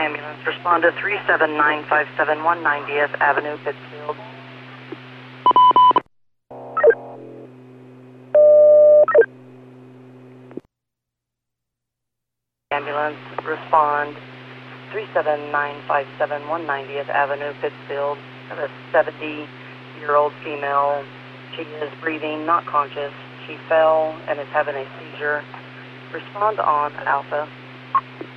Ambulance, respond to 37957 190th Avenue, Pittsfield. Ambulance, respond 37957 190th Avenue, Pittsfield. I have a 70-year-old female. She is breathing, not conscious. She fell and is having a seizure. Respond on Alpha.